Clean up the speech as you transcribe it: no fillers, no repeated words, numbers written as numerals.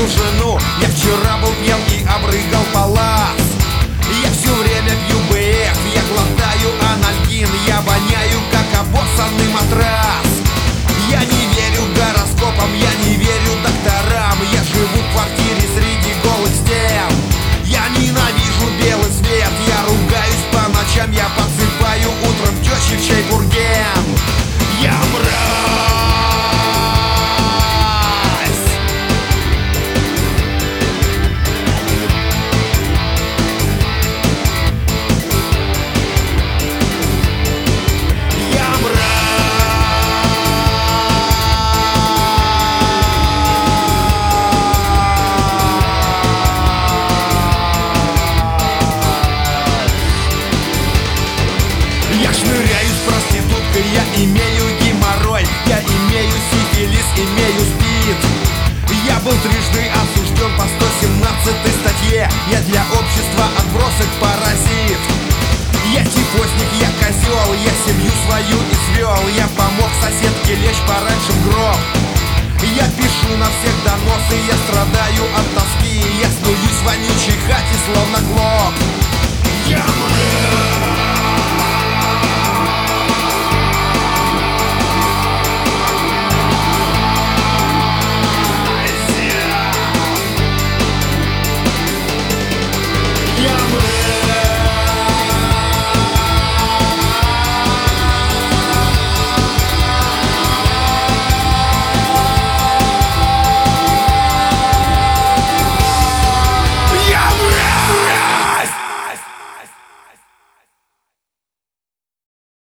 свою жену. Я вчера был пьян и обрыгал палас. Я все время пью БФ, я глотаю анальгин, я воняю, как обоссанный матрас. Я не верю гороскопам, я не верю докторам. Я живу в квартире среди голых стен. Я ненавижу белый свет, я ругаюсь по ночам, я подсыпаю утром тещи в чай бурген. Я мразь. Я шныряю с проституткой, я имею геморрой, я имею сифилис, имею спид. Я был трижды осужден по 117 статье. Я для общества отбросок паразит. Я тифосник, я козел, я семью свою извел. Я помог соседке лечь пораньше в гроб. Я пишу на всех доносы, я страдаю от тоски. Я снуюсь в вонючей хате, словно клоп. Я мразь.